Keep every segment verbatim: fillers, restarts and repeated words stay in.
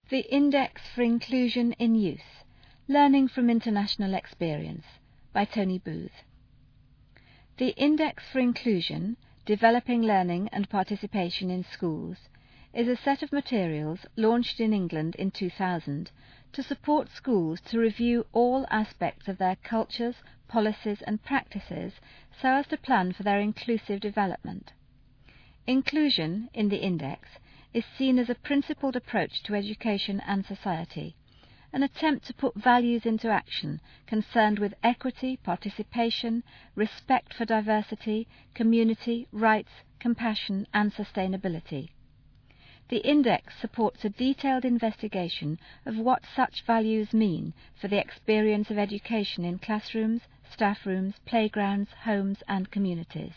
The Index for Inclusion in Youth, Learning from International Experience by Tony Booth. The Index for Inclusion, Developing Learning and Participation in Schools is a set of materials launched in England in two thousand to support schools to review all aspects of their cultures, policies and practices so as to plan for their inclusive development. Inclusion, in the Index, is seen as a principled approach to education and society, an attempt to put values into action concerned with equity, participation, respect for diversity, community, rights, compassion and sustainability. The Index supports a detailed investigation of what such values mean for the experience of education in classrooms, staff rooms, playgrounds, homes and communities.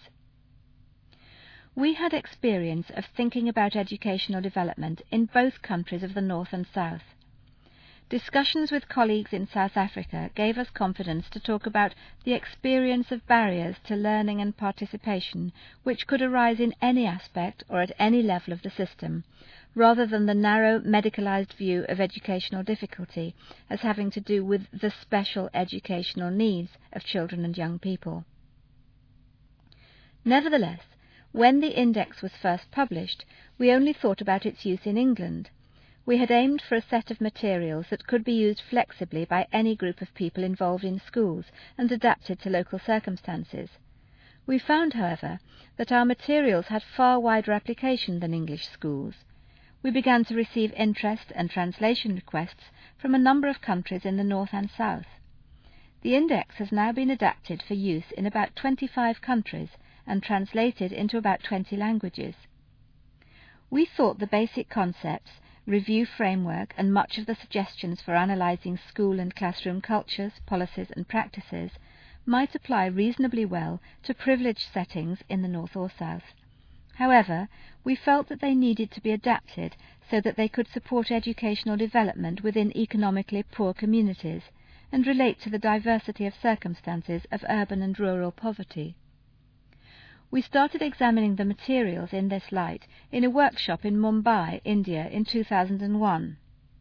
We had experience of thinking about educational development in both countries of the North and South. Discussions with colleagues in South Africa gave us confidence to talk about the experience of barriers to learning and participation which could arise in any aspect or at any level of the system, rather than the narrow medicalised view of educational difficulty as having to do with the special educational needs of children and young people. Nevertheless, when the Index was first published, we only thought about its use in England. We had aimed for a set of materials that could be used flexibly by any group of people involved in schools and adapted to local circumstances. We found, however, that our materials had far wider application than English schools. We began to receive interest and translation requests from a number of countries in the North and South. The Index has now been adapted for use in about twenty-five countries and translated into about twenty languages. We thought the basic concepts, review framework and much of the suggestions for analysing school and classroom cultures, policies and practices might apply reasonably well to privileged settings in the North or South. However, we felt that they needed to be adapted so that they could support educational development within economically poor communities and relate to the diversity of circumstances of urban and rural poverty. We started examining the materials in this light in a workshop in Mumbai, India in two thousand one.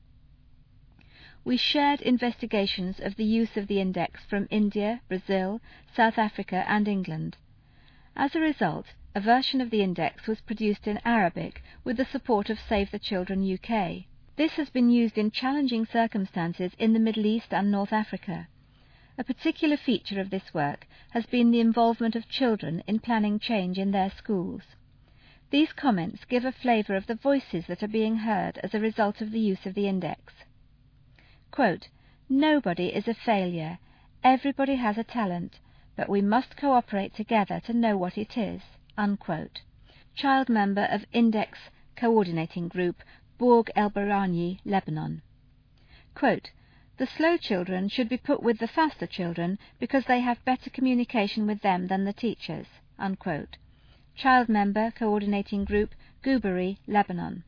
We shared investigations of the use of the Index from India, Brazil, South Africa and England. As a result, a version of the Index was produced in Arabic with the support of Save the Children U K. This has been used in challenging circumstances in the Middle East and North Africa. A particular feature of this work has been the involvement of children in planning change in their schools. These comments give a flavour of the voices that are being heard as a result of the use of the Index. Quote, "Nobody is a failure, everybody has a talent, but we must cooperate together to know what it is." Unquote. Child member of Index Coordinating Group, Bourg El Barani, Lebanon. Quote, "The slow children should be put with the faster children because they have better communication with them than the teachers." Unquote. Child member Coordinating Group, Gouberi, Lebanon.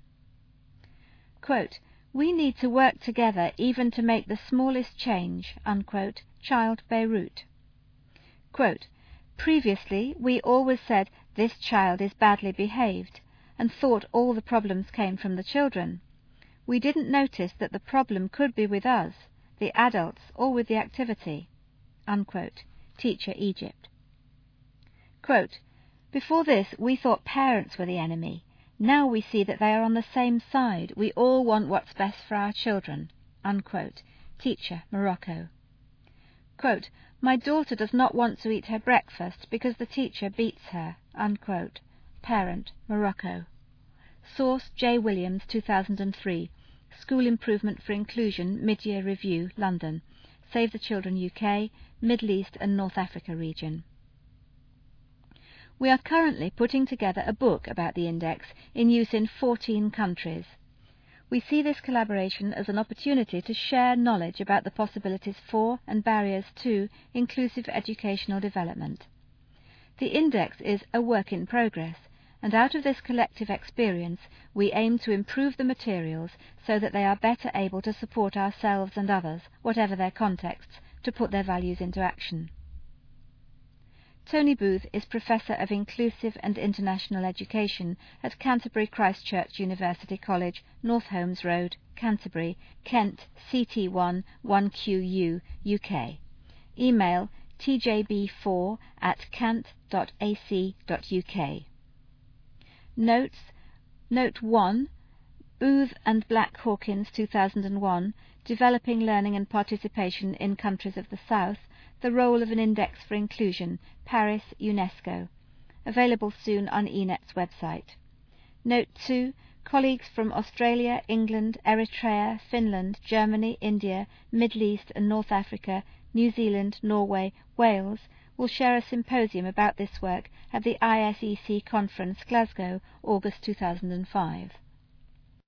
Quote, "We need to work together even to make the smallest change." Unquote. Child, Beirut. Quote, "Previously we always said this child is badly behaved and thought all the problems came from the children. We didn't notice that the problem could be with us, the adults, or with the activity." Unquote. Teacher, Egypt. Quote, "Before this we thought parents were the enemy. Now we see that they are on the same side. We all want what's best for our children." Unquote. Teacher, Morocco. Quote, "My daughter does not want to eat her breakfast because the teacher beats her." Unquote. Parent, Morocco. Source, J. Williams, two thousand three. School Improvement for Inclusion, Mid-Year Review, London. Save the Children U K, Middle East and North Africa region. We are currently putting together a book about the Index in use in fourteen countries. We see this collaboration as an opportunity to share knowledge about the possibilities for and barriers to inclusive educational development. The Index is a work in progress, and out of this collective experience we aim to improve the materials so that they are better able to support ourselves and others, whatever their contexts, to put their values into action. Tony Booth is Professor of Inclusive and International Education at Canterbury Christ Church University College, North Holmes Road, Canterbury, Kent C T one one Q U, U K. Email t j b four at cant dot a c dot u k. Notes. Note one. Booth and Black Hawkins two thousand one, Developing Learning and Participation in Countries of the South, The Role of an Index for Inclusion, Paris, UNESCO. Available soon on E NET's website. Note two. Colleagues from Australia, England, Eritrea, Finland, Germany, India, Middle East and North Africa, New Zealand, Norway, Wales will share a symposium about this work at the I S E C Conference, Glasgow, August two thousand five.